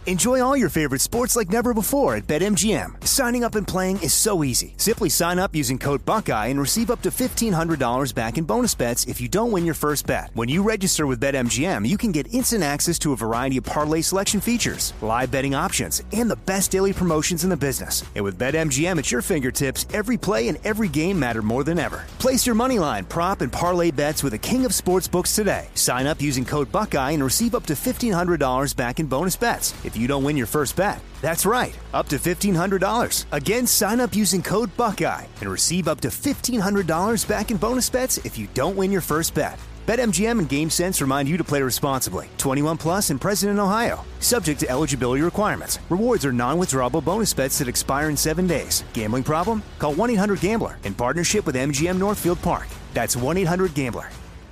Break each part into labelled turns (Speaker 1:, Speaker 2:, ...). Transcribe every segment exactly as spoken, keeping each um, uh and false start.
Speaker 1: Enjoy all your favorite sports like never before at BetMGM. Signing up and playing is so easy. Simply sign up using code Buckeye and receive up to fifteen hundred dollars back in bonus bets if you don't win your first bet. When you register with BetMGM, you can get instant access to a variety of parlay selection features, live betting options, and the best daily promotions in the business. And with BetMGM at your fingertips, every play and every game matter more than ever. Place your moneyline, prop, and parlay bets with the king of sportsbooks today. Sign up using code Buckeye and receive up to fifteen hundred dollars back in bonus bets if you don't win your first bet. That's right, up to fifteen hundred dollars. Again, sign up using code Buckeye and receive up to fifteen hundred dollars back in bonus bets if you don't win your first bet. BetMGM and GameSense remind you to play responsibly. twenty-one plus and present in Ohio. Subject to eligibility requirements. Rewards are non-withdrawable bonus bets that expire in seven days. Gambling problem? Call one eight hundred gambler in partnership with M G M Northfield Park. That's one eight hundred gambler.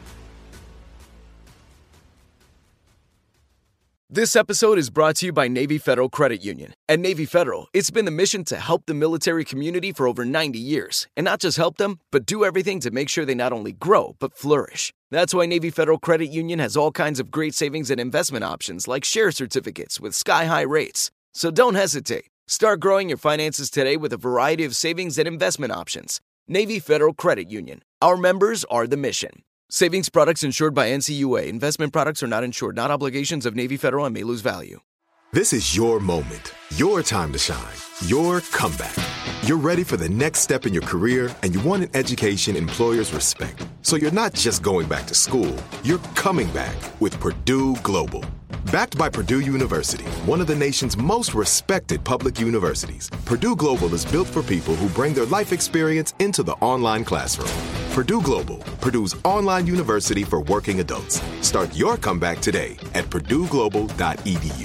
Speaker 2: This episode is brought to you by Navy Federal Credit Union. At Navy Federal, it's been the mission to help the military community for over ninety years. And not just help them, but do everything to make sure they not only grow, but flourish. That's why Navy Federal Credit Union has all kinds of great savings and investment options like share certificates with sky-high rates. So don't hesitate. Start growing your finances today with a variety of savings and investment options. Navy Federal Credit Union. Our members are the mission. Savings products insured by N C U A. Investment products are not insured, not obligations of Navy Federal and may lose value.
Speaker 3: This is your moment, your time to shine, your comeback. You're ready for the next step in your career, and you want an education employers respect. So you're not just going back to school, you're coming back with Purdue Global. Backed by Purdue University, one of the nation's most respected public universities, Purdue Global is built for people who bring their life experience into the online classroom. Purdue Global, Purdue's online university for working adults. Start your comeback today at purdue global dot e d u.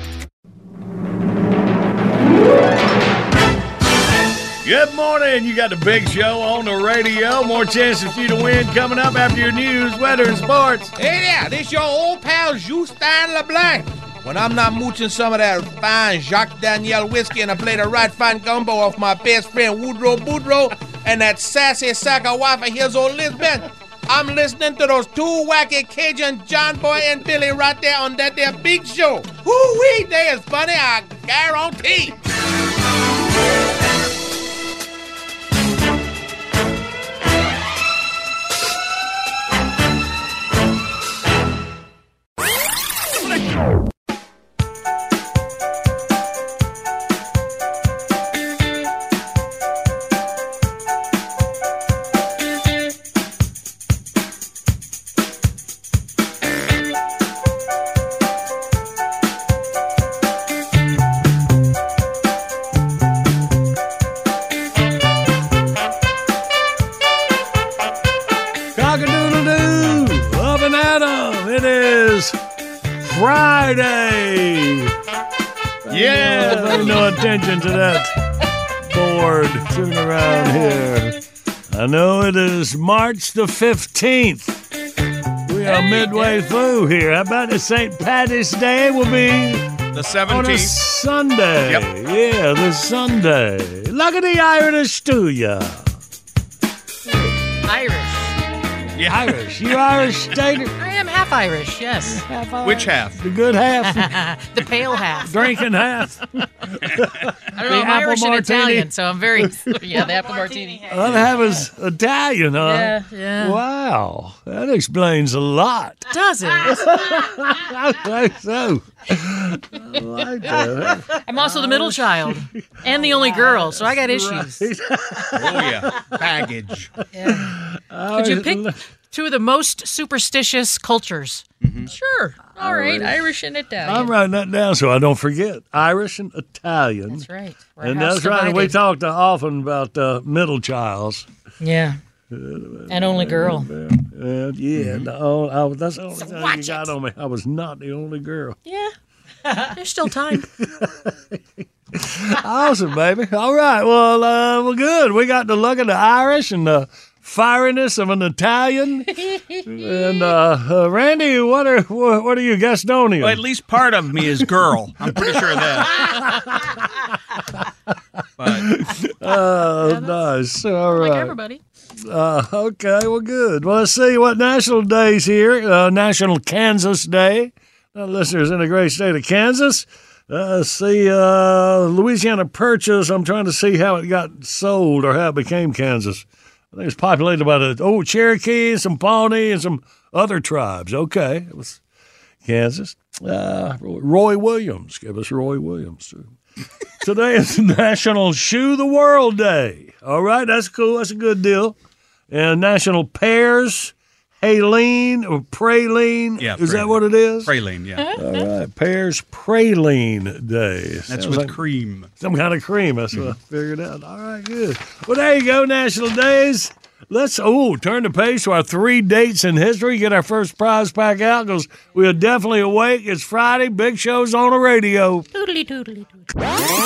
Speaker 4: Good morning. You got the big show on the radio. More chances for you to win coming up after your news, weather, and sports.
Speaker 5: Hey there, this your old pal Justin LeBlanc. When I'm not mooching some of that fine Jacques Daniel whiskey and I play the right fine gumbo off my best friend Woodrow Boudreaux and that sassy sack of wife of his old Lisbeth, I'm listening to those two wacky Cajun John Boy and Billy right there on that there big show. Woo-wee, they is funny, I guarantee.
Speaker 4: Friday. Yeah, pay no attention to that board tune around here. I know it is March the fifteenth. We are midway through here. How about the Saint Patty's Day will be
Speaker 5: the seventeenth.
Speaker 4: On a Sunday.
Speaker 5: Yep.
Speaker 4: Yeah, the Sunday. Look at the Irish to ya.
Speaker 6: Irish.
Speaker 4: Yeah. Irish. You Irish stater?
Speaker 6: I am half Irish, yes.
Speaker 4: Half Irish.
Speaker 5: Which half?
Speaker 4: The good half?
Speaker 6: The pale half.
Speaker 4: Drinking half?
Speaker 6: I don't know, I'm Irish and Italian, so I'm very, yeah, the apple martini.
Speaker 4: Other half is Italian, huh?
Speaker 6: Yeah, yeah.
Speaker 4: Wow, that explains a lot.
Speaker 6: Does it?
Speaker 4: I think so. I like that.
Speaker 6: I'm also the middle child and the only girl, so I got issues.
Speaker 5: Oh, yeah. Baggage.
Speaker 6: Yeah. Could you pick two of the most superstitious cultures?
Speaker 5: Mm-hmm.
Speaker 6: Sure. All right. Irish and Italian.
Speaker 4: I'm writing that down so I don't forget. Irish and Italian.
Speaker 6: That's right. We're
Speaker 4: and
Speaker 6: house
Speaker 4: that's right.
Speaker 6: divided.
Speaker 4: We talked often about uh, middle childs.
Speaker 6: Yeah. And only girl.
Speaker 4: Uh, yeah.
Speaker 5: Mm-hmm.
Speaker 4: The, oh, I, that's the only
Speaker 6: So
Speaker 4: thing
Speaker 6: watch
Speaker 4: you got
Speaker 6: it.
Speaker 4: on me. I was not the only girl.
Speaker 6: Yeah. There's still time.
Speaker 4: Awesome, baby. All right. Well, uh, well, good. We got the look of the Irish and the fieriness of an Italian. And uh, uh, Randy, what are what, what are you Gastonian?
Speaker 7: Well, at least part of me is girl. I'm pretty sure of that. But,
Speaker 4: Oh, nice. All right.
Speaker 6: Like everybody.
Speaker 4: Uh, okay, well, good. Well, let's see what national day's here. Uh, National Kansas Day. Uh, listeners in the great state of Kansas. Uh, let's see, uh, Louisiana Purchase. I'm trying to see how it got sold or how it became Kansas. I think it's populated by the old Cherokee, some Pawnee, and some other tribes. Okay, it was Kansas. Uh, Roy Williams. Give us Roy Williams, too. Today is National Shoe the World Day. All right, that's cool. That's a good deal. And National Pears, Haline, or Praline.
Speaker 7: Yeah,
Speaker 4: is
Speaker 7: praline.
Speaker 4: that what it is?
Speaker 7: Praline, yeah.
Speaker 4: All right, Pears Praline Day.
Speaker 7: That's
Speaker 4: Sounds
Speaker 7: with
Speaker 4: like
Speaker 7: cream.
Speaker 4: some kind of cream. That's what I figured out. All right, good. Well, there you go, National Days. Let's, oh, turn the page to our three dates in history. Get our first prize pack out because we are definitely awake. It's Friday. Big Show's on the radio.
Speaker 6: Toodly, toodly, toodly.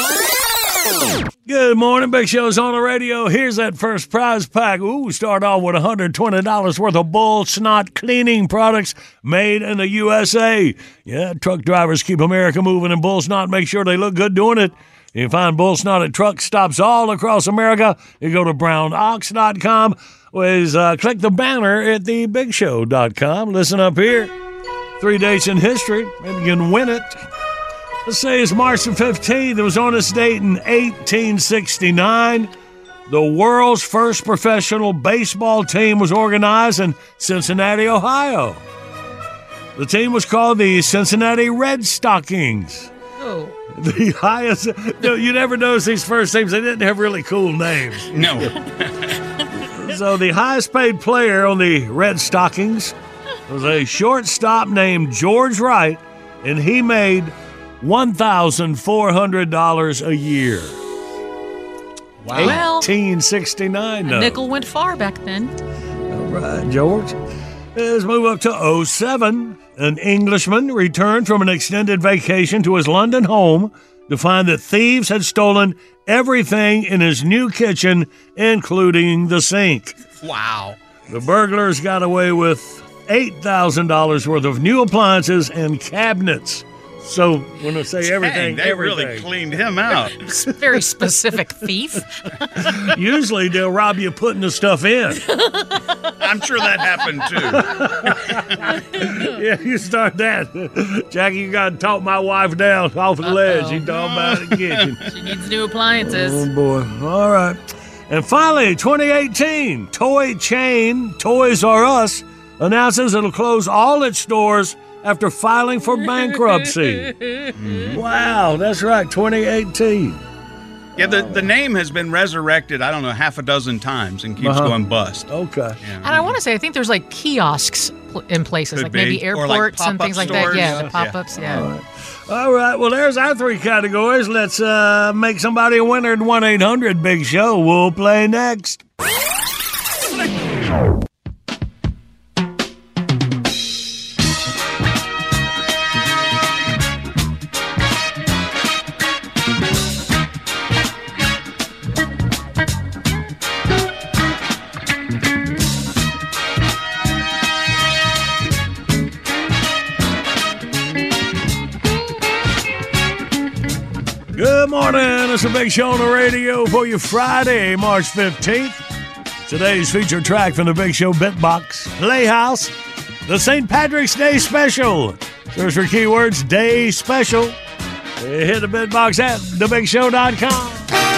Speaker 4: Good morning. Big Show's on the radio. Here's that first prize pack. Ooh, start off with one hundred twenty dollars worth of bull snot cleaning products made in the U S A. Yeah, truck drivers keep America moving, and bull snot make sure they look good doing it. You can find bull snot at truck stops all across America. You go to brown ox dot com. With, uh, click the banner at the big show dot com. Listen up here. Three dates in history. Maybe you can win it. Let's say it's March the fifteenth. It was on this date in eighteen sixty-nine. The world's first professional baseball team was organized in Cincinnati, Ohio. The team was called the Cincinnati Red Stockings.
Speaker 6: Oh.
Speaker 4: The highest. No, you never notice these first teams. They didn't have really cool names.
Speaker 7: No.
Speaker 4: So the highest paid player on the Red Stockings was a shortstop named George Wright, and he made one thousand four hundred dollars a year.
Speaker 7: Wow.
Speaker 6: Well,
Speaker 4: eighteen sixty-nine.
Speaker 6: a
Speaker 4: No.
Speaker 6: nickel went far back then.
Speaker 4: All right, George. Let's move up to oh seven. An Englishman returned from an extended vacation to his London home to find that thieves had stolen everything in his new kitchen, including the sink.
Speaker 7: Wow.
Speaker 4: The burglars got away with eight thousand dollars worth of new appliances and cabinets. So when I say everything,
Speaker 7: Dang, they
Speaker 4: everything.
Speaker 7: really cleaned him out.
Speaker 6: It's a very specific thief.
Speaker 4: Usually they'll rob you putting the stuff in.
Speaker 7: I'm sure that happened too.
Speaker 4: Yeah, you start that. Jackie, you got to talk my wife down off the ledge. She talking about the kitchen.
Speaker 6: She needs new appliances.
Speaker 4: Oh, boy. All right. And finally, twenty eighteen, toy chain Toys R Us announces it'll close all its stores after filing for bankruptcy. Mm-hmm. Wow, that's right, twenty eighteen.
Speaker 7: Yeah, the, the name has been resurrected, I don't know, half a dozen times and keeps
Speaker 4: Uh-huh.
Speaker 7: going bust.
Speaker 4: Okay.
Speaker 7: Yeah.
Speaker 6: And I want to say, I think there's like kiosks pl- in places,
Speaker 7: Could
Speaker 6: like maybe
Speaker 7: be. Or, like,
Speaker 6: airports and
Speaker 7: pop-up
Speaker 6: things like
Speaker 7: stores.
Speaker 6: that. Yeah, the
Speaker 7: Yeah.
Speaker 6: pop-ups, yeah.
Speaker 4: All right. All right, well, there's our three categories. Let's uh, make somebody a winner at one eight hundred Big Show. We'll play next. Good morning. It's a Big Show on the radio for you Friday, March fifteenth. Today's featured track from the Big Show Bitbox Playhouse, the Saint Patrick's Day Special. Search for keywords Day Special. Hit the Bitbox at the big show dot com.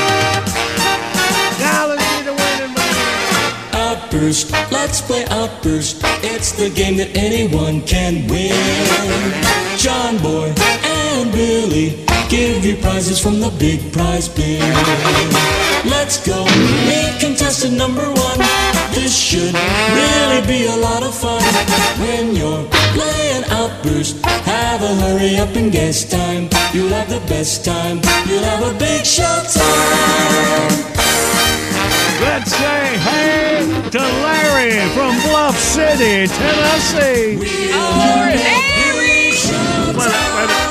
Speaker 4: Now let's see the winning man.
Speaker 8: Outburst, let's play Outburst. It's the game that anyone can win. John Boy and Billy give you prizes from the big prize bin. Let's go, meet contestant number one. This should really be a lot of fun. When you're playing Outburst, have a hurry up and guess time. You'll have the best time. You'll have a big show time.
Speaker 4: Let's say hey to Larry from Bluff City, Tennessee.
Speaker 6: Oh, Larry!
Speaker 4: Wait, wait, wait.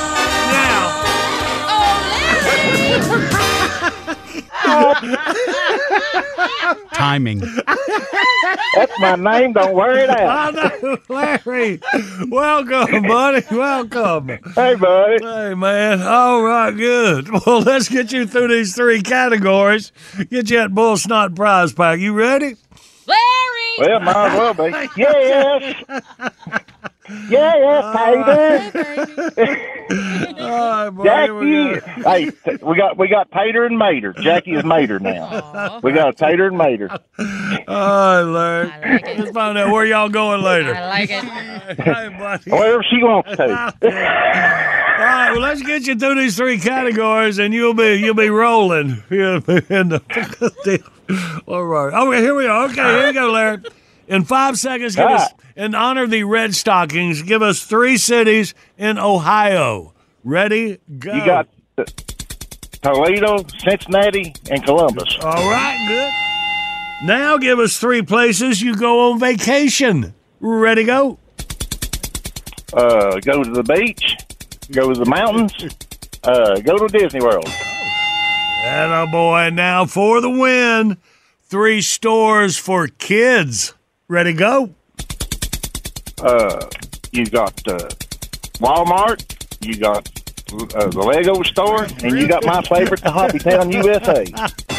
Speaker 7: Timing.
Speaker 9: That's my name. Don't worry that.
Speaker 4: I know, Larry. Welcome, buddy. Welcome.
Speaker 9: Hey, buddy.
Speaker 4: Hey, man. All right, good. Well, let's get you through these three categories. Get you that Bull Snot prize pack. You ready?
Speaker 6: Larry!
Speaker 9: Well, might as well be. Yes. Yeah, yeah, Tater.
Speaker 4: All right, boy, here we
Speaker 9: Jackie.
Speaker 4: go.
Speaker 9: Hey, t- we got we got Tater and Mater. Jackie is Mater now. We got a Tater and Mater.
Speaker 4: All right, Larry.
Speaker 6: I like it.
Speaker 4: Let's find out where y'all going later.
Speaker 6: I like it.
Speaker 4: Hey, buddy.
Speaker 9: Wherever she wants to.
Speaker 4: All right, well, let's get you through these three categories, and you'll be you'll be rolling. You'll be in the all right. Oh, here we are. Okay, here we go, Larry. In five seconds, give
Speaker 9: All
Speaker 4: us,
Speaker 9: right.
Speaker 4: in honor of the Red Stockings, give us three cities in Ohio. Ready? Go.
Speaker 9: You got uh, Toledo, Cincinnati, and Columbus.
Speaker 4: All right, good. Now give us three places you go on vacation. Ready? Go.
Speaker 9: Uh, go to the beach. Go to the mountains. Uh, go to Disney World.
Speaker 4: And a boy, now for the win. Three stores for kids. Ready, go.
Speaker 9: Uh, you got uh, Walmart. You got uh, the Lego store, and you got my favorite, the Hobby Town, U S A.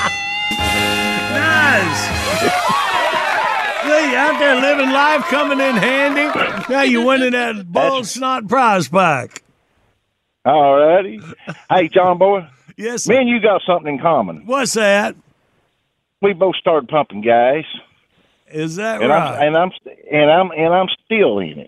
Speaker 4: Nice. See, out there living life, coming in handy. Now you winning that bull snot prize pack.
Speaker 9: All righty. Hey, John Boy.
Speaker 4: Yes,
Speaker 9: Me
Speaker 4: sir.
Speaker 9: and you got something in common.
Speaker 4: What's that?
Speaker 9: We both started pumping gas,
Speaker 4: Is that
Speaker 9: and
Speaker 4: right?
Speaker 9: I'm and I'm st- and I'm and I'm still in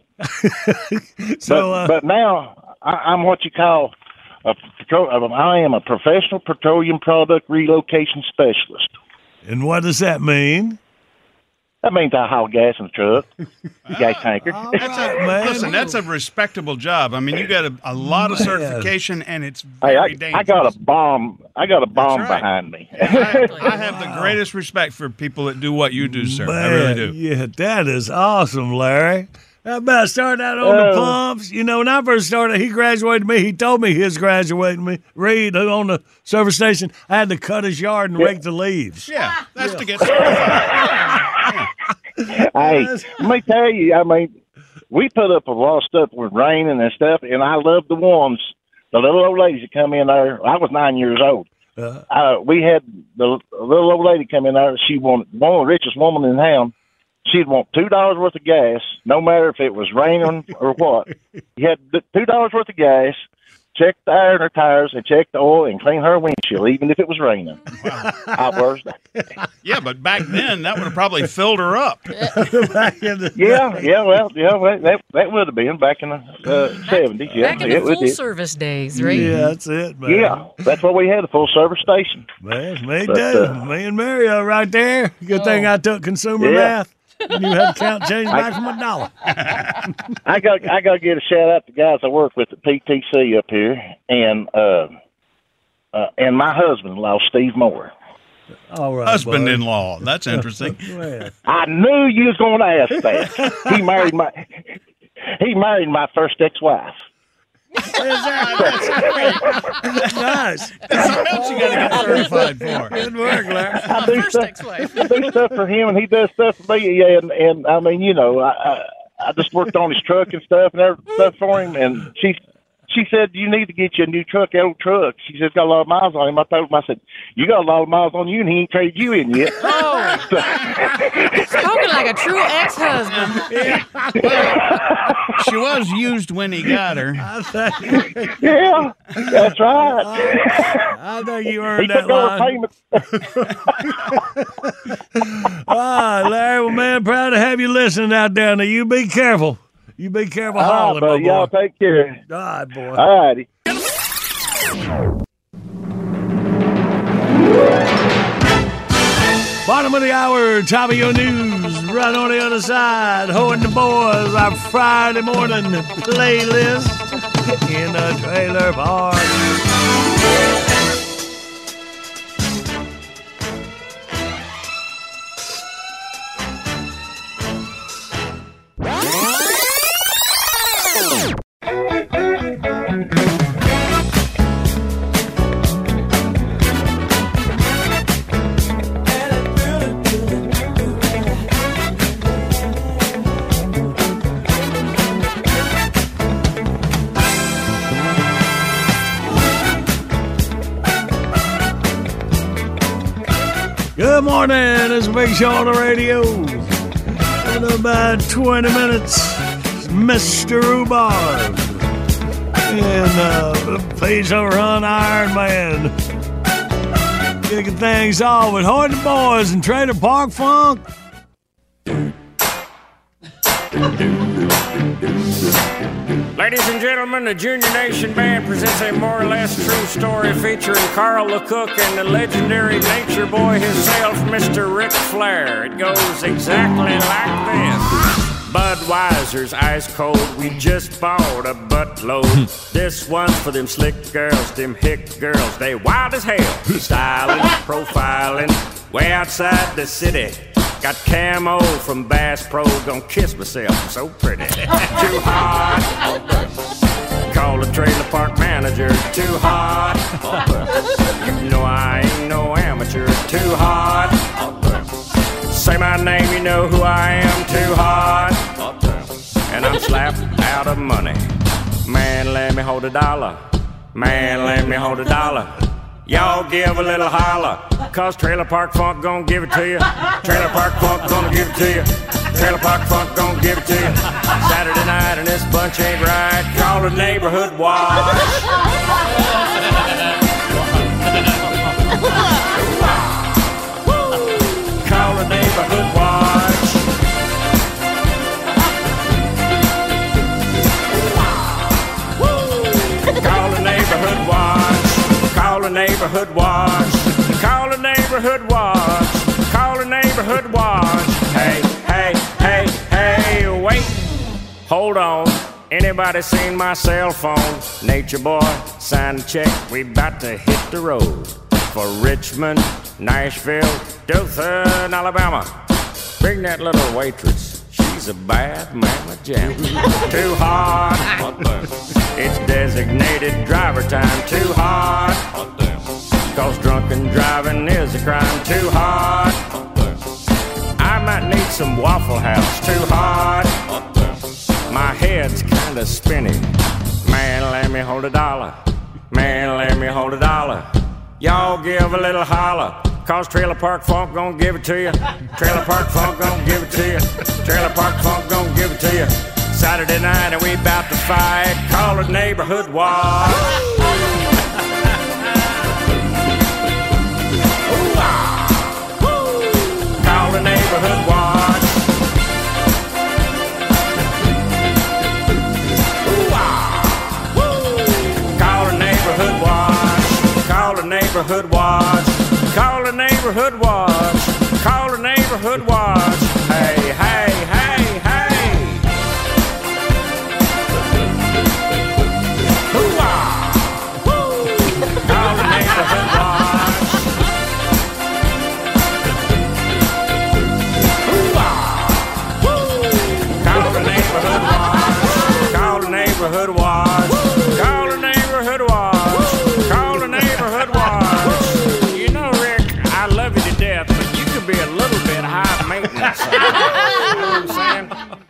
Speaker 9: it.
Speaker 4: so,
Speaker 9: but,
Speaker 4: uh,
Speaker 9: but now I, I'm what you call a petro- I am a professional petroleum product relocation specialist.
Speaker 4: and what does that mean?
Speaker 9: That means I haul gas in the truck, gas tanker.
Speaker 4: All
Speaker 7: That's
Speaker 4: right,
Speaker 7: a,
Speaker 4: man.
Speaker 7: listen, that's a respectable job. I mean, you got a, a lot of
Speaker 4: Man.
Speaker 7: certification, and it's
Speaker 9: Hey,
Speaker 7: very
Speaker 9: I,
Speaker 7: dangerous.
Speaker 9: I got a bomb. I got a bomb
Speaker 7: right.
Speaker 9: behind me.
Speaker 7: I, I have the greatest respect for people that do what you do, sir. I really
Speaker 4: Man,
Speaker 7: do.
Speaker 4: Yeah, that is awesome, Larry. How about starting out on the
Speaker 9: Uh,
Speaker 4: pumps? You know, when I first started, he graduated me. He told me he was graduating me. Reed, who on the service station, I had to cut his yard and rake the leaves.
Speaker 7: Yeah, that's to get certified.
Speaker 9: Hey, let me tell you, I mean, we put up a lot of stuff with raining and stuff, and I love the ones, the little old ladies that come in there. I was nine years old.
Speaker 4: Uh,
Speaker 9: Uh, we had the a little old lady come in there. She wanted one of the richest women in town. She'd want two dollars worth of gas, no matter if it was raining or what. You had the two dollars worth of gas, check the air in her tires, and check the oil, and clean her windshield, even if it was raining. I was,
Speaker 7: Yeah, but back then, that would have probably filled her up.
Speaker 4: back in the
Speaker 9: yeah, yeah, well, yeah, well, that that would have been back in the uh, seventies. Yeah,
Speaker 6: Back in
Speaker 9: it
Speaker 6: the
Speaker 9: was
Speaker 6: full
Speaker 9: it.
Speaker 6: service days, right?
Speaker 4: Yeah, that's it, man.
Speaker 9: Yeah, that's what we had, a full service station.
Speaker 4: Man, me
Speaker 9: But,
Speaker 4: too.
Speaker 9: uh,
Speaker 4: me and Mario right there. Good thing I took consumer
Speaker 9: Yeah.
Speaker 4: math. And you had to count change back from a dollar.
Speaker 9: I got I got to get a shout out to guys I work with at P T C up here, and uh, uh, and my husband-in-law, Steve Moore.
Speaker 4: All right,
Speaker 7: Husband-in-law. That's interesting.
Speaker 4: buddy.
Speaker 9: I knew you was going to ask that. He married my he married my first ex-wife.
Speaker 4: Nice.
Speaker 7: Something else you got to get certified for.
Speaker 4: Good work, Larry.
Speaker 9: I do
Speaker 6: First
Speaker 9: stuff,
Speaker 6: ex-wife.
Speaker 9: I do stuff for him, and he does stuff for me. Yeah, and, and I mean, you know, I, I I just worked on his truck and stuff and every, stuff for him. And she she said, "You need to get you a new truck, old truck." She said, "It's got a lot of miles on him." I told him, I said, "You got a lot of miles on you, and he ain't traded you in yet."
Speaker 6: Oh, spoken like a true ex-husband.
Speaker 7: She was used when he got her.
Speaker 4: I think,
Speaker 9: Yeah, that's right.
Speaker 4: I think you
Speaker 9: He
Speaker 4: earned that
Speaker 9: took over
Speaker 4: line.
Speaker 9: payment.
Speaker 4: All right, Larry. Well, man, proud to have you listening out down there. You be careful. You be careful
Speaker 9: All right,
Speaker 4: hauling, my
Speaker 9: buddy,
Speaker 4: boy.
Speaker 9: y'all take care.
Speaker 4: All right, boy.
Speaker 9: All righty.
Speaker 4: Bottom of the hour, top of your news. Right on the other side, Ho and the Boys, our Friday morning playlist in the trailer park. Good morning. It's a big show on the radio. In about twenty minutes, Mister Rhubarb. And uh, please overrun Iron Man. Kicking things off with Hoyt and the Boys and Trailer Park Funk.
Speaker 10: Ladies and gentlemen, the Junior Nation Band presents a more or less true story featuring Carl LeCook and the legendary nature boy himself, Mister Ric Flair. It goes exactly like this. Budweiser's ice cold, we just bought a buttload. This one's for them slick girls, them hick girls, they wild as hell. Styling, profiling, way outside the city. Got camo from Bass Pro, gonna kiss myself, I'm so pretty. Too hot, call the trailer park manager. Too hot, you know I ain't no amateur. Too hot, say my name, you know who I am. Too hot, and I'm slapped out of money. Man, let me hold a dollar. Man, let me hold a dollar. Y'all give a little holler, cause Trailer Park Funk gon' give it to you. Trailer Park Funk gonna give it to you. Trailer Park Funk gon' give it to you. Saturday night and this bunch ain't right. Call the neighborhood watch. Call the neighborhood watch. Call the neighborhood watch. Call the neighborhood watch. Call the neighborhood watch. Call the neighborhood watch. Hey, hey, hey, hey, wait. Hold on. Anybody seen my cell phone? Nature boy, sign the check. We bout to hit the road for Richmond, Nashville, Dothan, Alabama. Bring that little waitress. She's a bad mama jam. Too hot. It's designated driver time. Too hot. Cause drunken driving is a crime. Too hot. I might need some Waffle House. Too hot. My head's kinda spinning. Man, let me hold a dollar. Man, let me hold a dollar. Y'all give a little holler, cause Trailer Park Funk gon' give it to you. Trailer Park Funk gon' give it to you. Trailer Park Funk gon' give it to you. Saturday night and we bout to fight. Call the neighborhood watch. Call the neighborhood watch. Call the neighborhood watch. Call the neighborhood watch. Call the neighborhood watch. Call the neighborhood watch. Hey, hey, hey, hey. Hoo-ah. Call the neighborhood watch. Hoo-ah. Call the neighborhood watch. Call the neighborhood watch. Call the neighborhood watch. Call the neighborhood watch. You know, Rick, I love you to death, but you could be a little bit high maintenance. You know what I'm saying?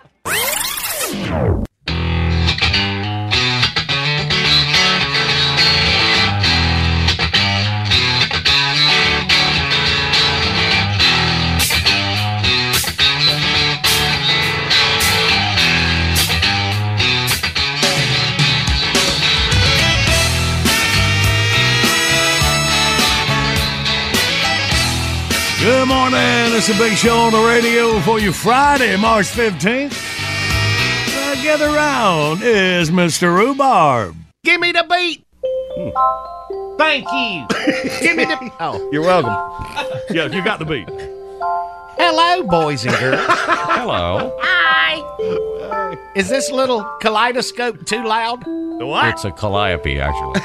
Speaker 4: Good morning. It's a big show on the radio for you Friday, March fifteenth. Uh, gather round is Mister Rhubarb.
Speaker 5: Give me the beat. Thank you. Give me the... Oh,
Speaker 4: you're welcome. Yeah, you got the beat.
Speaker 5: Hello, boys and girls.
Speaker 10: Hello.
Speaker 5: Hi. Is this little kaleidoscope too loud?
Speaker 4: What?
Speaker 10: It's a calliope, actually.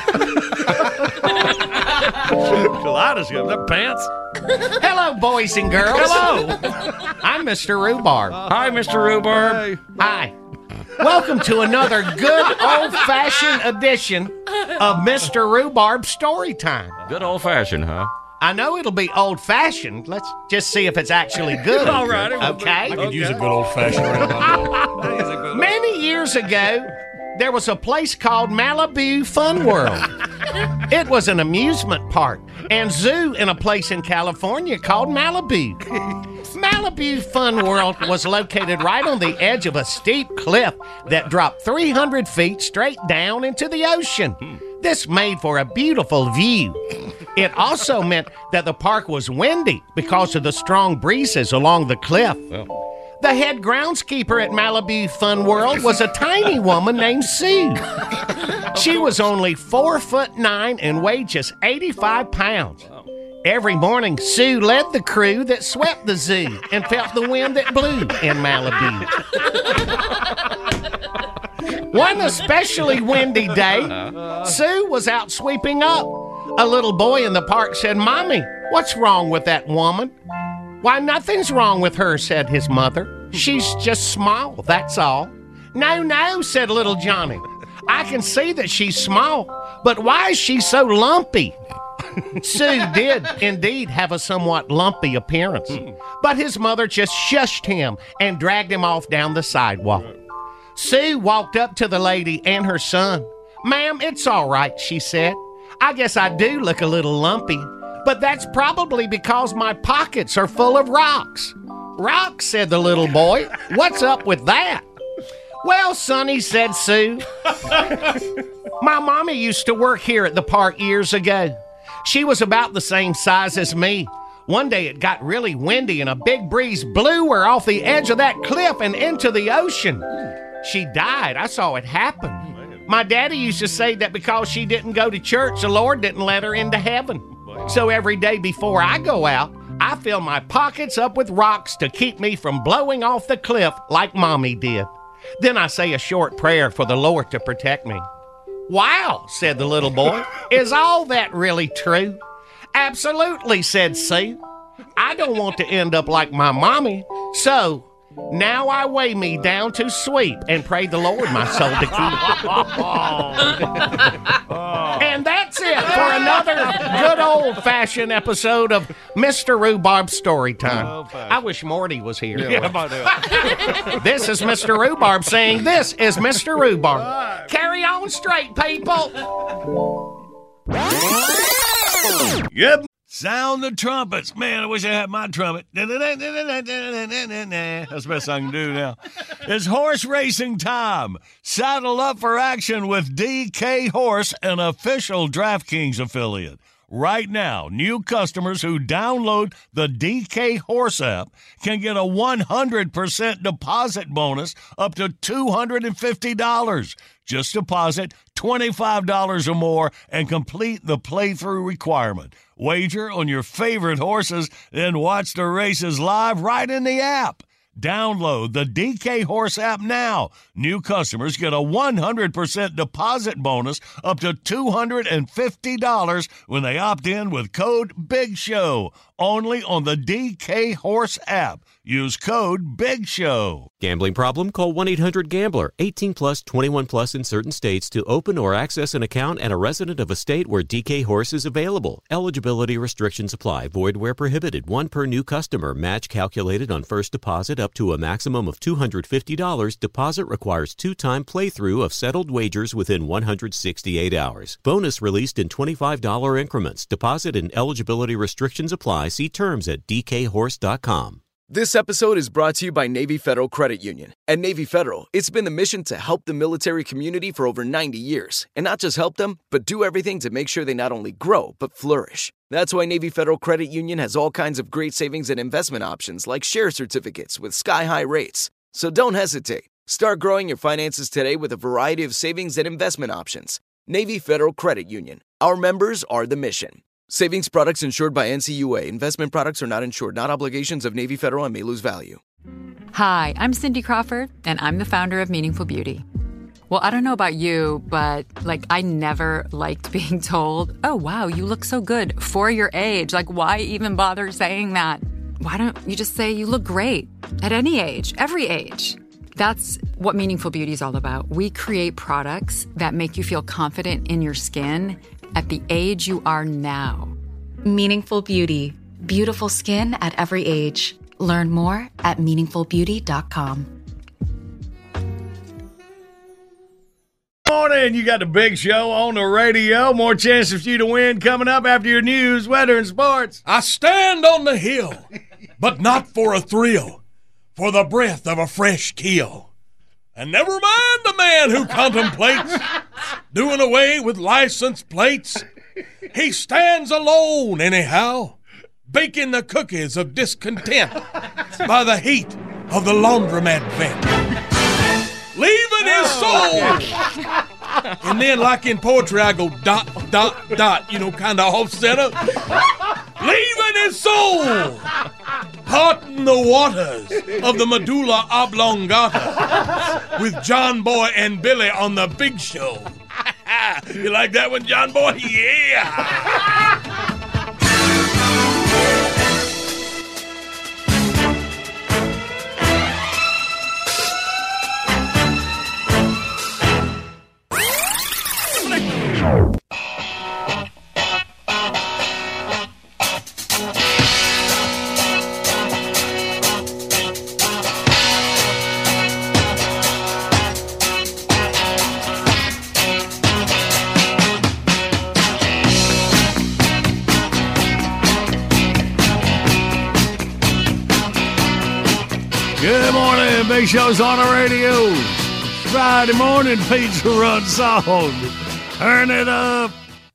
Speaker 4: Kaleidoscope, that pants?
Speaker 5: Hello, boys and girls.
Speaker 4: Hello.
Speaker 5: I'm Mister Rhubarb.
Speaker 10: Hi, Mister Rhubarb.
Speaker 4: Hey.
Speaker 5: Hi. Welcome to another good old-fashioned edition of Mister Rhubarb Storytime.
Speaker 10: Good old-fashioned, huh?
Speaker 5: I know it'll be old-fashioned. Let's just see if it's actually good.
Speaker 4: All right.
Speaker 5: Okay.
Speaker 4: I could use a good old-fashioned right now.
Speaker 5: Many years ago, there was a place called Malibu Fun World. It was an amusement park and zoo in a place in California called Malibu.
Speaker 11: Malibu Fun World was located right on the edge of a steep cliff that dropped three hundred feet straight down into the ocean. This made for a beautiful view. It also meant that the park was windy because of the strong breezes along the cliff. The head groundskeeper at Malibu Fun World was a tiny woman named Sue. She was only four foot nine and weighed just eighty-five pounds. Every morning, Sue led the crew that swept the zoo and felt the wind that blew in Malibu. One especially windy day, Sue was out sweeping up. A little boy in the park said, "Mommy, what's wrong with that woman?" "Why, nothing's wrong with her," said his mother. "She's just small, that's all." "No, no," said little Johnny. "I can see that she's small, but why is she so lumpy?" Sue did indeed have a somewhat lumpy appearance, but his mother just shushed him and dragged him off down the sidewalk. Sue walked up to the lady and her son. "Ma'am, it's all right," she said. "I guess I do look a little lumpy, but that's probably because my pockets are full of rocks." "Rocks," said the little boy. "What's up with that?" "Well, Sonny," said Sue, "my mommy used to work here at the park years ago. She was about the same size as me. One day it got really windy and a big breeze blew her off the edge of that cliff and into the ocean. She died. I saw it happen. My daddy used to say that because she didn't go to church, the Lord didn't let her into heaven. So every day before I go out, I fill my pockets up with rocks to keep me from blowing off the cliff like Mommy did. Then I say a short prayer for the Lord to protect me." "Wow," said the little boy. "Is all that really true?" "Absolutely," said Sue. "I don't want to end up like my mommy, so now I weigh me down to sweep and pray the Lord my soul to keep." And that's it for another good old-fashioned episode of Mister Rhubarb Storytime. I wish Morty was here.
Speaker 4: Yeah, about that.
Speaker 11: This is Mister Rhubarb saying this is Mister Rhubarb. Carry on straight, people.
Speaker 4: Yep. Sound the trumpets. Man, I wish I had my trumpet. That's the best I can do now. It's horse racing time. Saddle up for action with D K Horse, an official DraftKings affiliate. Right now, new customers who download the D K Horse app can get a one hundred percent deposit bonus up to two hundred fifty dollars. Just deposit twenty-five dollars or more and complete the playthrough requirement. Wager on your favorite horses, then watch the races live right in the app. Download the D K Horse app now. New customers get a one hundred percent deposit bonus up to two hundred fifty dollars when they opt in with code BIGSHOW. Only on the D K Horse app. Use code BIGSHOW.
Speaker 12: Gambling problem? Call one eight hundred gambler. eighteen plus, twenty-one plus in certain states to open or access an account and a resident of a state where D K Horse is available. Eligibility restrictions apply. Void where prohibited. One per new customer. Match calculated on first deposit up to a maximum of two hundred fifty dollars. Deposit requires two-time playthrough of settled wagers within one hundred sixty-eight hours. Bonus released in twenty-five dollars increments. Deposit and eligibility restrictions apply. See terms at d k horse dot com.
Speaker 2: This episode is brought to you by Navy Federal Credit Union. At Navy Federal, it's been the mission to help the military community for over ninety years. And not just help them, but do everything to make sure they not only grow, but flourish. That's why Navy Federal Credit Union has all kinds of great savings and investment options like share certificates with sky-high rates. So don't hesitate. Start growing your finances today with a variety of savings and investment options. Navy Federal Credit Union. Our members are the mission. Savings products insured by N C U A. Investment products are not insured, not obligations of Navy Federal and may lose value.
Speaker 13: Hi, I'm Cindy Crawford, and I'm the founder of Meaningful Beauty. Well, I don't know about you, but, like, I never liked being told, oh, wow, you look so good for your age. Like, why even bother saying that? Why don't you just say you look great at any age, every age? That's what Meaningful Beauty is all about. We create products that make you feel confident in your skin at the age you are now.
Speaker 14: Meaningful Beauty. Beautiful skin at every age. Learn more at meaningful beauty dot com.
Speaker 4: Morning, you got the Big Show on the radio. More chances for you to win coming up after your news, weather, and sports.
Speaker 5: I stand on the hill but not for a thrill, for the breath of a fresh kill. And never mind the man who contemplates doing away with license plates. He stands alone anyhow, baking the cookies of discontent by the heat of the laundromat vent. Leaving his soul. And then, like in poetry, I go dot, dot, dot, you know, kind of off center. Leaving his soul. Parting the waters of the medulla oblongata with John Boy and Billy on the Big Show. You like that one, John Boy? Yeah.
Speaker 4: Good morning, Big Show's on the radio. Friday morning pizza run song. Turn it up.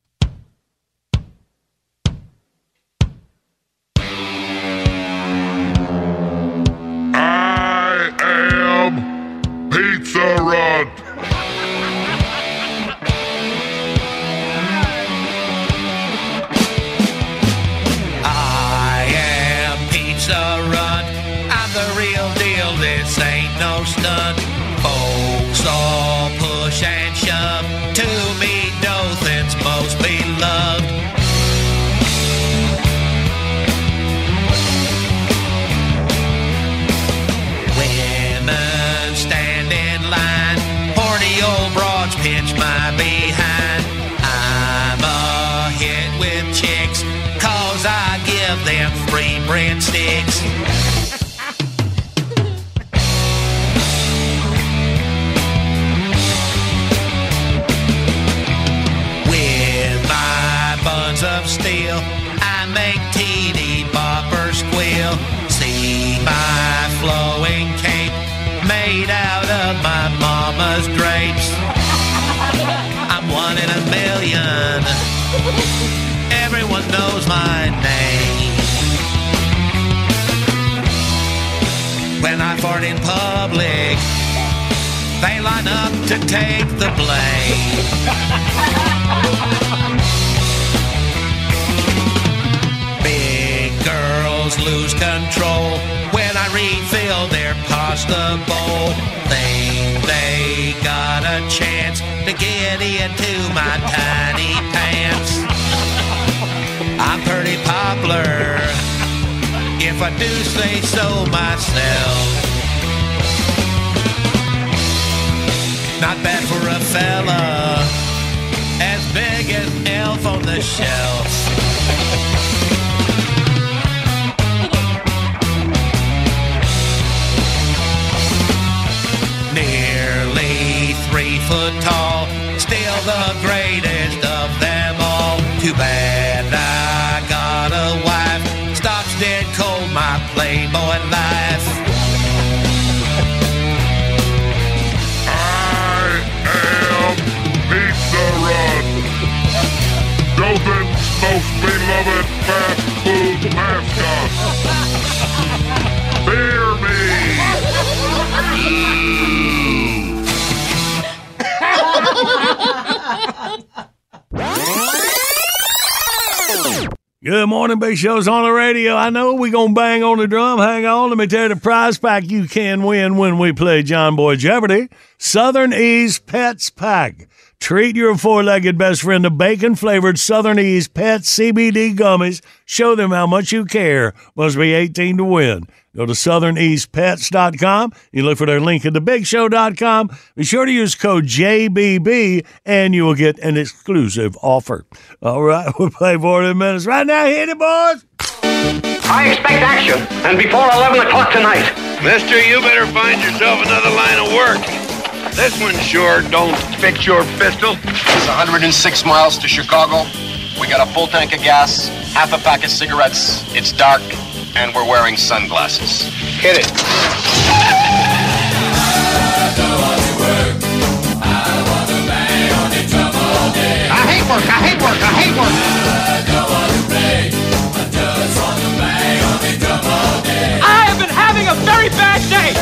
Speaker 15: I am Pizza Run.
Speaker 16: I am Pizza Run. I'm the real deal, this ain't no stunt. Folks all push and shove to me, Dothan's most beloved. Women stand in line, horny old broads pinch my behind. I'm a hit with chicks, cause I give them free breadsticks. Of steel, I make teeny bopper squeal. See my flowing cape made out of my mama's drapes. I'm one in a million. Everyone knows my name. When I fart in public, they line up to take the blame. Girls lose control when I refill their pasta bowl. Think they got a chance to get into my tiny pants. I'm pretty popular, if I do say so myself. Not bad for a fella as big as Elf on the Shelf. Nearly three foot tall, still the greatest of them all. Too bad I got a wife, stops dead cold my Playboy life.
Speaker 15: I am Pizza Run, Dothan's most beloved fast food mascot. Fear me.
Speaker 4: Good morning, Big Show's on the radio. I know we're going to bang on the drum. Hang on. Let me tell you the prize pack you can win when we play John Boy Jeopardy. Southern Ease Pets Pack. Treat your four-legged best friend to bacon-flavored Southern Ease Pet C B D gummies. Show them how much you care. Must be eighteen to win. Go to southern ease pets dot com. You look for their link at the big show dot com. Be sure to use code J B B, and you will get an exclusive offer. All right, we'll play forty minutes. Right now, hit it, boys.
Speaker 17: I expect action, and before eleven o'clock tonight.
Speaker 18: Mister, you better find yourself another line of work. This one sure don't fit your pistol.
Speaker 19: It's one hundred six miles to Chicago. We got a full tank of gas, half a pack of cigarettes. It's dark. and we're wearing sunglasses.
Speaker 18: Hit it.
Speaker 16: I hate work, I hate work, I hate work.
Speaker 20: I have been having a very bad day.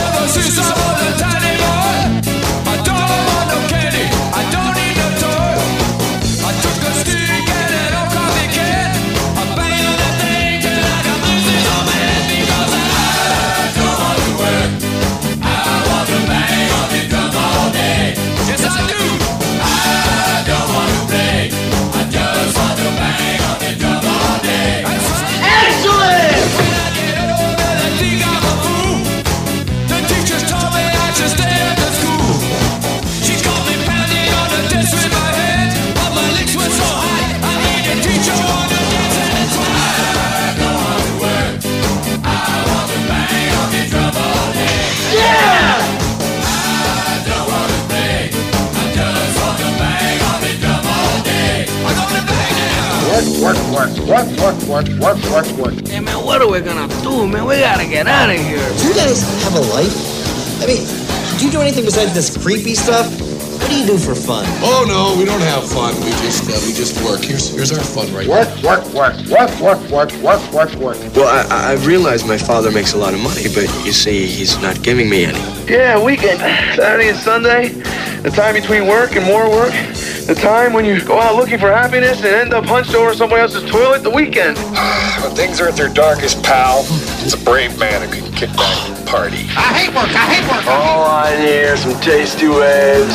Speaker 20: I don't want no candy. I don't need no toy. I took a stick and an old coffee can. I bang on that thing till I got bruises on my head because I don't want to work. I want to bang on the drum all day. Yes, I do. I don't want to play. I just want to bang on the drum all day. Excellent! When I get older, they think I'm a fool. The teachers told me I should stay after school. She called me pounding on the desk with my hands, but my legs were so hot, I made the teacher want to dance, and that's why I don't want to work. I want to bang on the drum all day. Yeah! I don't want to play. I just want to bang on the drum all day. I'm gonna bang now.
Speaker 18: Work, work, work, work, work, work, work, work, work.
Speaker 21: Hey, man, what are we gonna do, man? We gotta get out of here.
Speaker 22: Do you guys have a life? I mean, do you do anything besides this creepy stuff? What do you do for fun?
Speaker 23: Oh no, we don't have fun. We just uh, we just work. Here's here's our fun right
Speaker 18: Work,
Speaker 23: now.
Speaker 18: work, work, work, work, work, work, work, work.
Speaker 24: Well, I, I realize my father makes a lot of money, but you see, he's not giving me any.
Speaker 25: Yeah, weekend. Saturday and Sunday. The time between work and more work. The time when you go out looking for happiness and end up hunched over somebody else's toilet. The weekend.
Speaker 19: When things are at their darkest, pal, it's a brave man who can kick back and party.
Speaker 16: I hate work, I hate work.
Speaker 25: All I need are some tasty waves,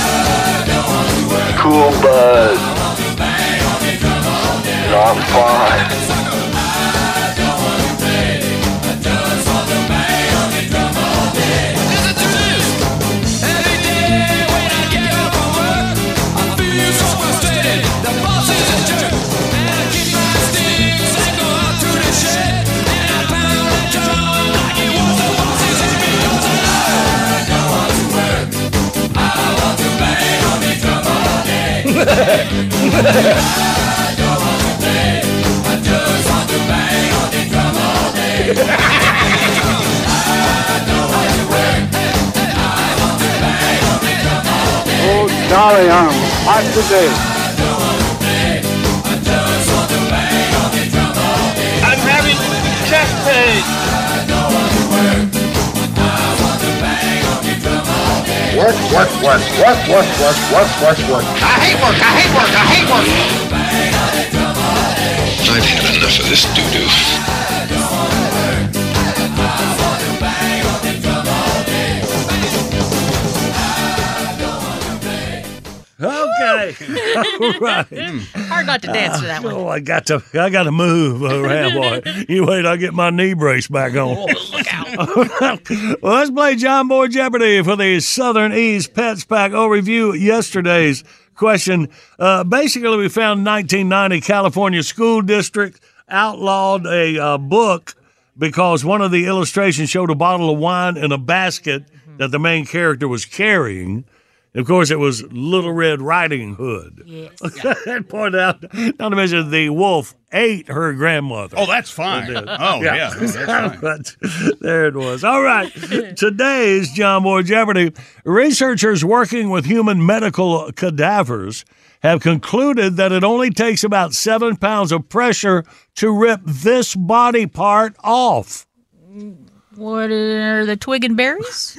Speaker 25: cool buzz, and I'm fine.
Speaker 18: Oh, golly, I'm hot today.
Speaker 20: I'm having chest pain.
Speaker 18: Work, work, work, work, work, work, work, work, work.
Speaker 16: I hate work, I hate work, I hate work.
Speaker 19: I've had enough of this doo-doo.
Speaker 4: Okay. All right.
Speaker 6: Hard not to dance to that one.
Speaker 4: Oh, I got to, I got to move around, boy. You wait, I'll get my knee brace back on.
Speaker 6: Oh, look out.
Speaker 4: Well, let's play John Boy Jeopardy for the Southern East Pets Pack. I'll review yesterday's question. Uh, basically, we found nineteen ninety California school district outlawed a uh, book because one of the illustrations showed a bottle of wine in a basket mm-hmm. that the main character was carrying. Of course, it was Little Red Riding Hood.
Speaker 6: Yes.
Speaker 4: That pointed out, not to mention the wolf ate her grandmother.
Speaker 7: Oh, that's fine. Oh, yeah. yeah. Oh, that's fine.
Speaker 4: But there it was. All right. Today's John Boy Jeopardy. Researchers working with human medical cadavers have concluded that it only takes about seven pounds of pressure to rip this body part off.
Speaker 6: What are the twig and berries?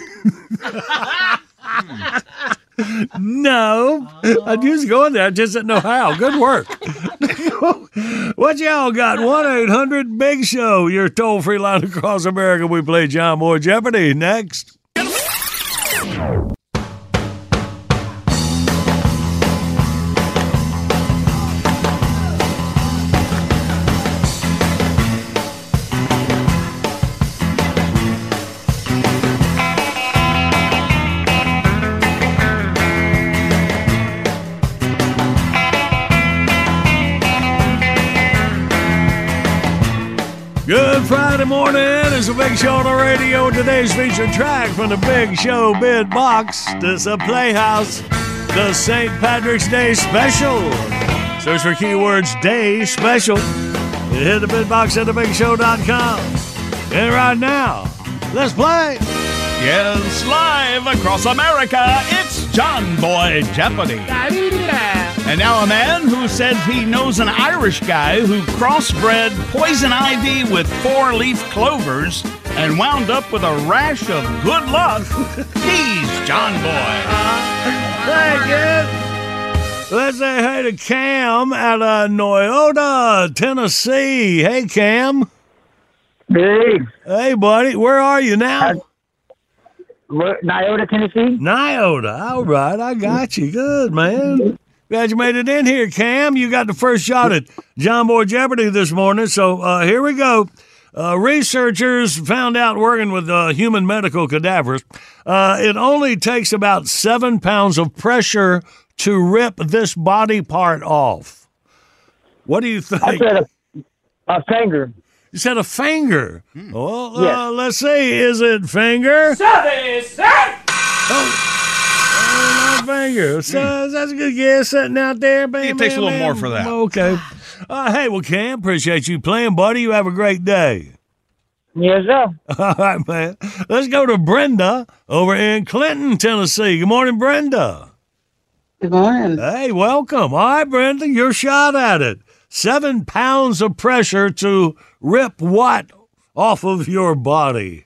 Speaker 4: No, I just go in there. I just didn't know how. Good work. What y'all got? one eight hundred big show. Your toll-free line across America. We play John Boy Jeopardy next. Good Friday morning. It's a Big Show on the radio. Today's featured track from the Big Show bid box. This is a Playhouse, the Saint Patrick's Day Special. Search for keywords Day Special. You hit the bid box at the big show dot com. And right now, let's play.
Speaker 7: Yes, live across America, it's John Boy Jeopardy. And now a man who says he knows an Irish guy who crossbred poison ivy with four-leaf clovers and wound up with a rash of good luck. He's John Boy.
Speaker 4: Thank you. Let's say hey to Cam at uh, Noyoda, Tennessee. Hey, Cam.
Speaker 1: Hey.
Speaker 4: Hey, buddy. Where are you now?
Speaker 1: Uh, What, Nyota, Tennessee?
Speaker 4: Nyota. All right, I got you. Good, man. Glad you made it in here, Cam. You got the first shot at John Boy Jeopardy this morning, so uh, here we go. Uh, researchers found out working with uh, human medical cadavers, uh, it only takes about seven pounds of pressure to rip this body part off. What do you think?
Speaker 1: I said a, a finger.
Speaker 4: You said a finger. Mm. Well,
Speaker 1: yes.
Speaker 4: uh, let's see. Is it finger? Oh. Uh, not finger. So mm. that's a good guess sitting out there. Bam,
Speaker 7: it takes
Speaker 4: bam,
Speaker 7: a little
Speaker 4: bam.
Speaker 7: more for that.
Speaker 4: Okay. Uh, hey, well, Cam, appreciate you playing, buddy. You have a great day.
Speaker 1: Yes, sir.
Speaker 4: All right, man. Let's go to Brenda over in Clinton, Tennessee. Good morning, Brenda.
Speaker 3: Good morning.
Speaker 4: Hey, welcome. All right, Brenda, your shot at it. Seven pounds of pressure to rip what off of your body?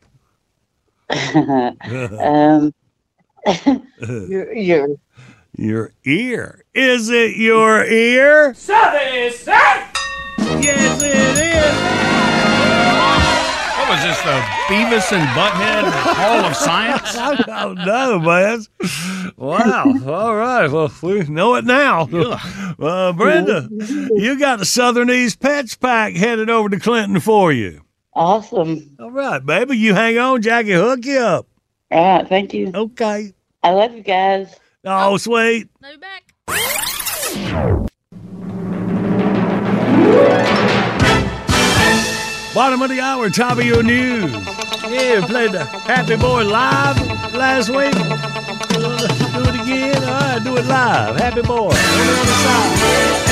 Speaker 3: um, your ear.
Speaker 4: Your ear. Is it your ear? Yes, it is.
Speaker 7: What was this, the Beavis and Butthead Hall of Science?
Speaker 4: I don't know, man. Wow. All right. Well, we know it now. Uh, Brenda, you got the Southern East Pets Pack headed over to Clinton for you.
Speaker 3: Awesome.
Speaker 4: All right, baby. You hang on. Jackie, hook you up.
Speaker 3: All right. Thank you.
Speaker 4: Okay.
Speaker 3: I love you guys.
Speaker 4: Oh, sweet.
Speaker 6: Love you back.
Speaker 4: Bottom of the hour, top of your news. Yeah, we played the Happy Boy live last week. Uh, do it again. All right, do it live. Happy Boy. On the other side.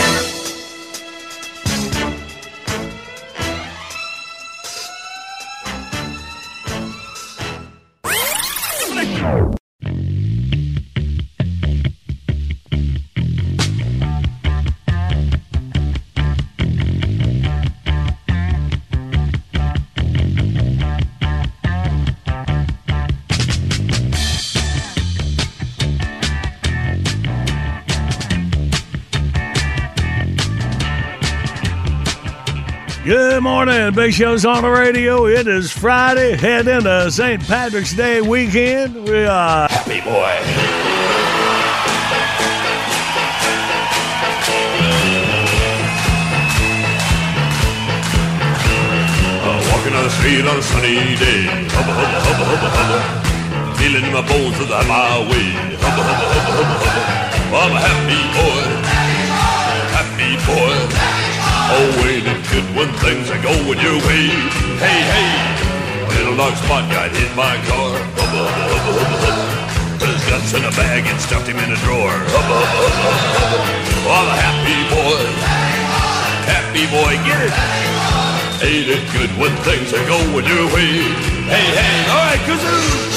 Speaker 4: Good morning. Big Show's on the radio. It is Friday. Head into Saint Patrick's Day weekend. We are Happy Boy.
Speaker 15: Uh, walking on the street on a sunny day. Hubba, hubba, hubba, hubba, hubba. Feeling in my bones with my way. Hubba, hubba, hubba, hubba, hubba. I'm a happy boy. Happy boy. Oh, ain't it good when things are going your way? Hey, hey, a little dog spot guy hit my car. Hubba, hubba, hubba, hubba, hubba. Put his guts in a bag and stuffed him in a drawer. Hubba, hubba, hubba, hubba. Oh, I'm a happy boy. Happy boy, get it? Ain't it good when things are going your way? Hey, hey, all right, kazoo!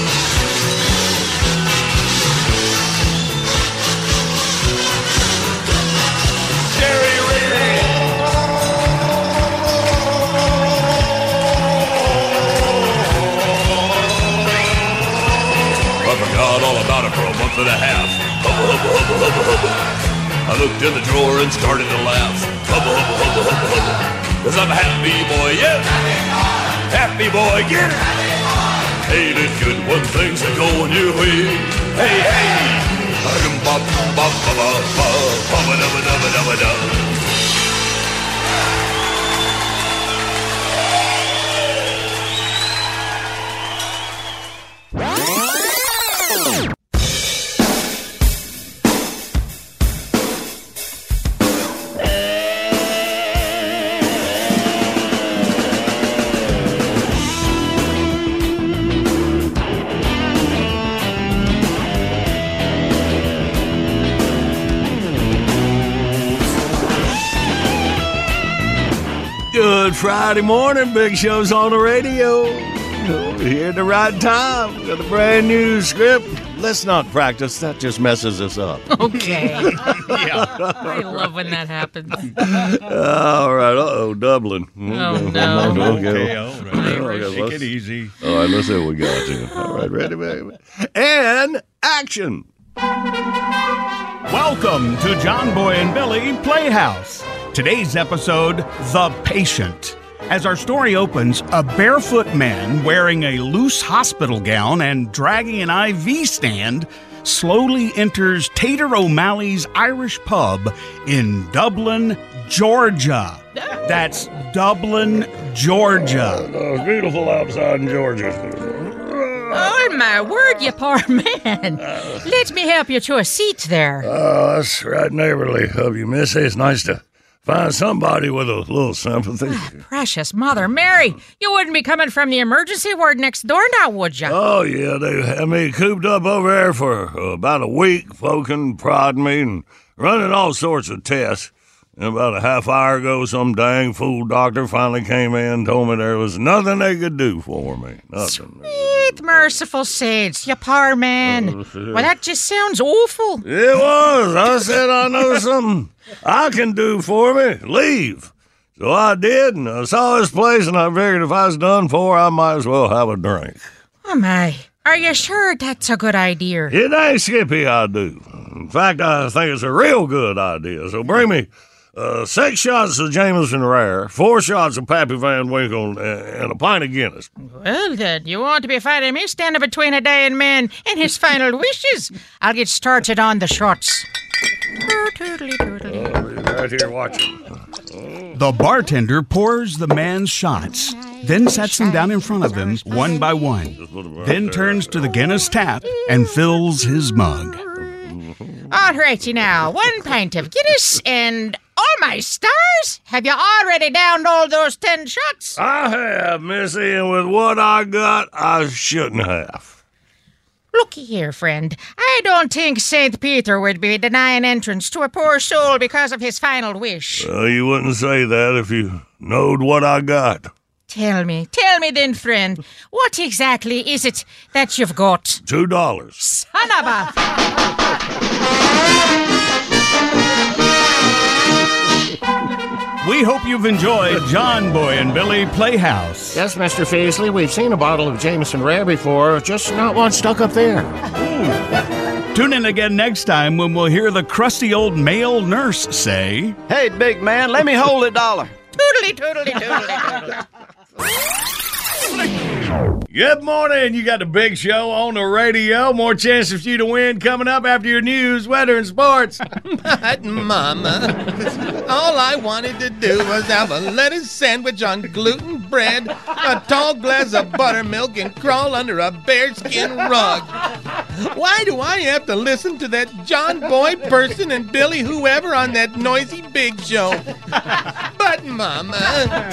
Speaker 15: All about it for a month and a half. Hubba, hubba, hubba, hubba, hubba. I looked in the drawer and started to laugh. Hubba, hubba, hubba, hubba, hubba. Cause I'm a happy boy, yeah. Happy boy, get it. Ain't it good when things are going your way? Hey, hey. Bop, bop, bop, bop, bop, bop, dubba, dubba, dubba, dubba.
Speaker 4: Good Friday morning. Big Show's on the radio. Oh, here at the right time. We got a brand new script. Let's not practice. That just messes us up.
Speaker 6: Okay.
Speaker 4: Yeah.
Speaker 6: I love when that happens.
Speaker 4: All right. Uh-oh, Dublin.
Speaker 6: Oh, no.
Speaker 4: Okay,
Speaker 7: all right.
Speaker 4: Okay,
Speaker 7: Take
Speaker 4: let's-
Speaker 7: it easy.
Speaker 4: All right, let's see what we got here. All right, ready, baby? And action.
Speaker 7: Welcome to John Boy and Billy Playhouse. Today's episode, The Patient. As our story opens, a barefoot man wearing a loose hospital gown and dragging an I V stand slowly enters Tater O'Malley's Irish pub in Dublin, Georgia. That's Dublin, Georgia.
Speaker 4: Oh, it's beautiful outside in Georgia.
Speaker 6: Oh, my word, you poor man. Let me help you to a seat there.
Speaker 4: Oh, that's right neighborly of you, Missy. It's nice to find somebody with a little sympathy.
Speaker 6: Precious Mother Mary, you wouldn't be coming from the emergency ward next door now, would you?
Speaker 4: Oh, yeah, they had me cooped up over there for uh, about a week, poking, prodding me, and running all sorts of tests. And about a half hour ago, some dang fool doctor finally came in and told me there was nothing they could do for me. Nothing.
Speaker 6: Sweet merciful saints, you poor man. Well, that just sounds awful.
Speaker 4: It was. I said I know something I can do for me. Leave. So I did, and I saw this place, and I figured if I was done for, I might as well have a drink.
Speaker 6: Oh, my. Are you sure that's a good idea?
Speaker 4: It ain't Skippy, I do. In fact, I think it's a real good idea. So bring me uh, six shots of Jameson Rare, four shots of Pappy Van Winkle, and, and a pint of Guinness.
Speaker 6: Well, then, you want to be fighting me standing between a dying man and his final wishes? I'll get started on the shots. Toodly, toodly.
Speaker 4: I'll be right here watching.
Speaker 7: The bartender pours the man's shots, then sets them down in front of him one by one, then turns to the Guinness tap and fills his mug.
Speaker 6: All righty now, one pint of Guinness and... Oh, my stars! Have you already downed all those ten shots?
Speaker 4: I have, Missy, and with what I got, I shouldn't have.
Speaker 6: Looky here, friend. I don't think Saint Peter would be denying entrance to a poor soul because of his final wish.
Speaker 4: Well, you wouldn't say that if you knowed what I got.
Speaker 6: Tell me, tell me then, friend, what exactly is it that you've got?
Speaker 4: Two dollars.
Speaker 6: Son of a...
Speaker 7: We hope you've enjoyed John Boy and Billy Playhouse.
Speaker 8: Yes, Mister Faisley, we've seen a bottle of Jameson Rare before, just not one stuck up there.
Speaker 7: Tune in again next time when we'll hear the crusty old male nurse say,
Speaker 9: "Hey, big man, let me hold a dollar."
Speaker 6: Toodly, toodly, toodly, toodly.
Speaker 4: Good morning. You got the Big Show on the radio. More chances for you to win coming up after your news, weather, and sports.
Speaker 5: But, Mama, all I wanted to do was have a lettuce sandwich on gluten bread, a tall glass of buttermilk, and crawl under a bearskin rug. Why do I have to listen to that John Boy person and Billy whoever on that noisy Big Show? But, Mama...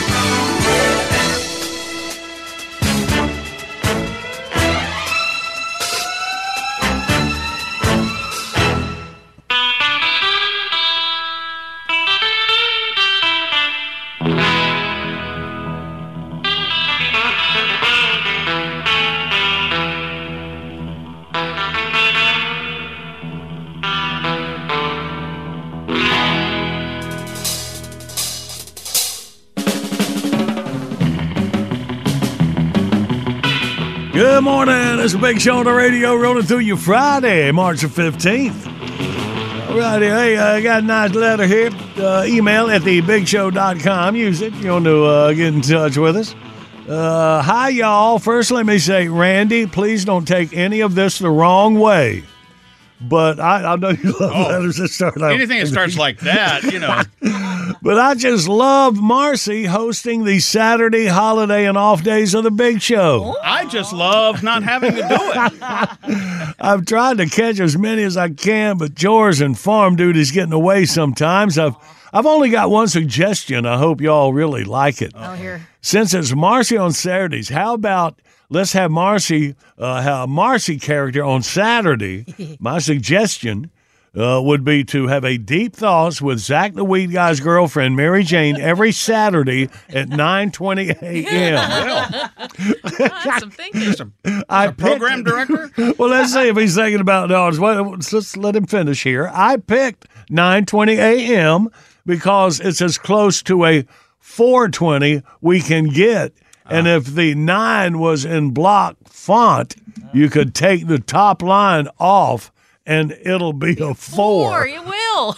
Speaker 4: Good morning. It's a Big Show on the radio rolling through you Friday, March the fifteenth. All righty. Hey, I uh, got a nice letter here. Uh, email at the big show dot com. Use it if you want to uh, get in touch with us. Uh, hi, y'all. First, let me say, Randy, please don't take any of this the wrong way. But I, I know you love
Speaker 7: Oh,
Speaker 4: letters that start out.
Speaker 7: anything that starts like that, you know.
Speaker 4: But I just love Marcy hosting the Saturday holiday and off days of the Big Show.
Speaker 7: I just love not having to do it.
Speaker 4: I've tried to catch as many as I can, but chores and farm duties getting away sometimes. I've I've only got one suggestion. I hope y'all really like it.
Speaker 6: Oh, here.
Speaker 4: Since it's Marcy on Saturdays, how about let's have Marcy, uh, have a Marcy character on Saturday. My suggestion, uh, would be to have a Deep Thoughts with Zach the Weed Guy's girlfriend, Mary Jane, every Saturday at nine twenty a.m.
Speaker 2: Some thinking. Some,
Speaker 4: I
Speaker 7: a program director?
Speaker 4: Well, let's see if he's thinking about dogs. Well, let's let him finish here. I picked nine twenty a.m. because it's as close to a four twenty we can get. And if the nine was in block font, you could take the top line off and it'll be a four.
Speaker 2: Four, you will.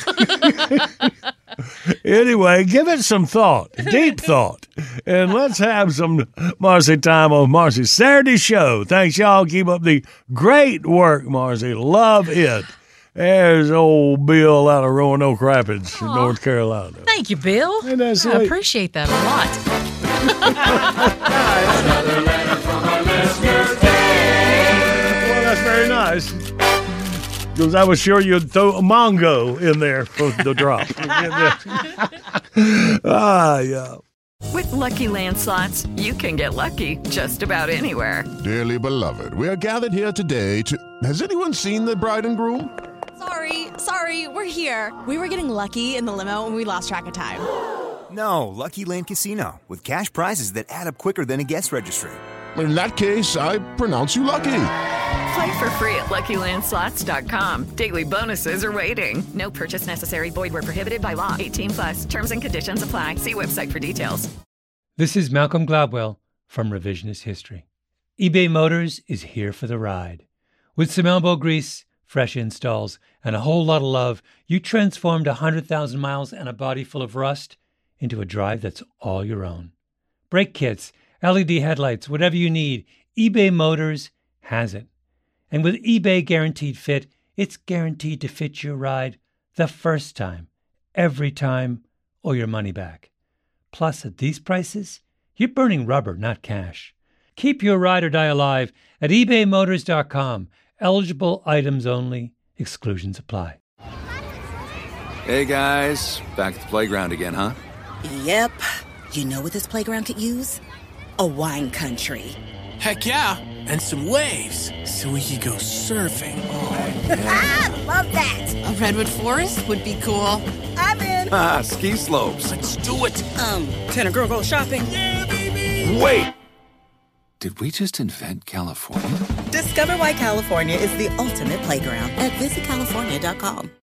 Speaker 4: Anyway, give it some thought, deep thought. And let's have some Marcy time on Marcy's Saturday show. Thanks, y'all. Keep up the great work, Marcy. Love it. There's old Bill out of Roanoke Rapids, in North Carolina.
Speaker 2: Thank you, Bill.
Speaker 4: Ain't that
Speaker 2: I
Speaker 4: sweet?
Speaker 2: appreciate that a lot.
Speaker 4: Well, that's very nice. Because I was sure you'd throw a Mongo in there for the drop. ah, yeah.
Speaker 10: With Lucky Land Slots, you can get lucky just about anywhere.
Speaker 11: Dearly beloved, we are gathered here today to... Has anyone seen the bride and groom?
Speaker 12: Sorry, sorry, we're here. We were getting lucky in the limo and we lost track of time.
Speaker 13: No, Lucky Land Casino, with cash prizes that add up quicker than a guest registry.
Speaker 11: In that case, I pronounce you lucky.
Speaker 10: Play for free at Lucky Land Slots dot com. Daily bonuses are waiting. No purchase necessary. Void where prohibited by law. eighteen plus. Terms and conditions apply. See website for details.
Speaker 26: This is Malcolm Gladwell from Revisionist History. eBay Motors is here for the ride. With some elbow grease, fresh installs, and a whole lot of love, you transformed one hundred thousand miles and a body full of rust into a drive that's all your own. Brake kits, L E D headlights, whatever you need, eBay Motors has it. And with eBay Guaranteed Fit, it's guaranteed to fit your ride the first time, every time, or your money back. Plus, at these prices, you're burning rubber, not cash. Keep your ride or die alive at ebay motors dot com. Eligible items only. Exclusions apply.
Speaker 27: Hey, guys. Back at the playground again, huh?
Speaker 28: Yep. You know what this playground could use? A wine country.
Speaker 29: Heck yeah, and some waves, so we could go surfing.
Speaker 28: Ah, love that.
Speaker 12: A redwood forest would be cool.
Speaker 28: I'm in.
Speaker 27: Ah, ski slopes.
Speaker 29: Let's do it.
Speaker 28: Um, can a girl go shopping?
Speaker 29: Yeah, baby.
Speaker 27: Wait! Did we just invent California?
Speaker 28: Discover why California is the ultimate playground at visit california dot com.